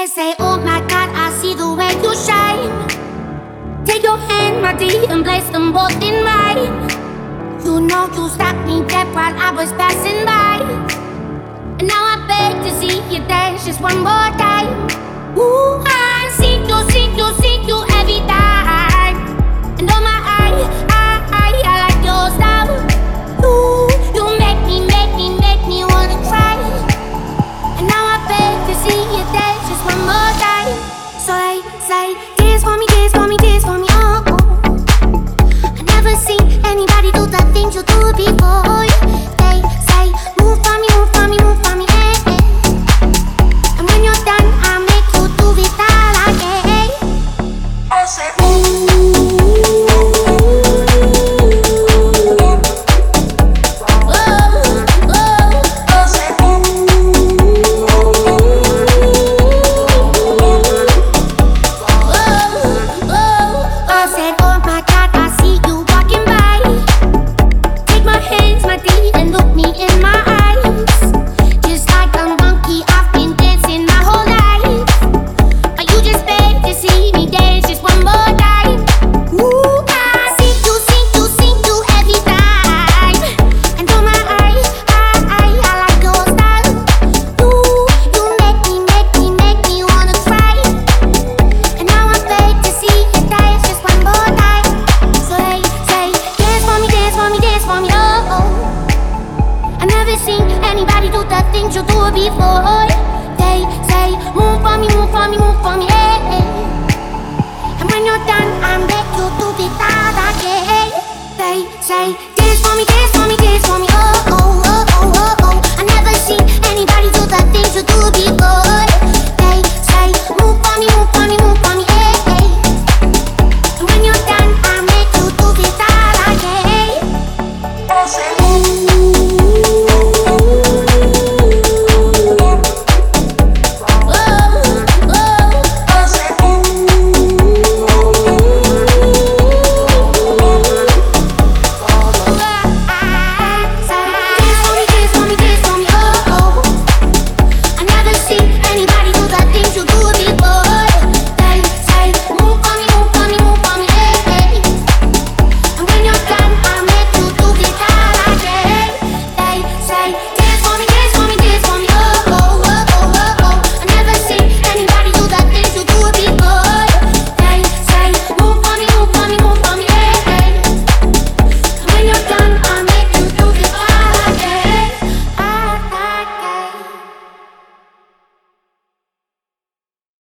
say, oh my God, I see the way you shine. Take your hand, my dear, and place them both in mine. You know you stopped me dead while I was passing by. And now I beg to see you dance just one more time. Ooh, I see you every time. And oh my, I like your style. Ooh, you make me wanna cry. And now I beg to see you dance just one more time. So they say, dance for me, dance for me, dance for me, oh, oh. I never seen anybody do the things you do before. They say, move for me, move for me, move for me, eh, eh. And when you're done, I'll make you do it all again. I say, anybody do the things you do before. They say, move for me, move for me, move for me, eh, eh. And when you're done, I'm back to do it all again. They say,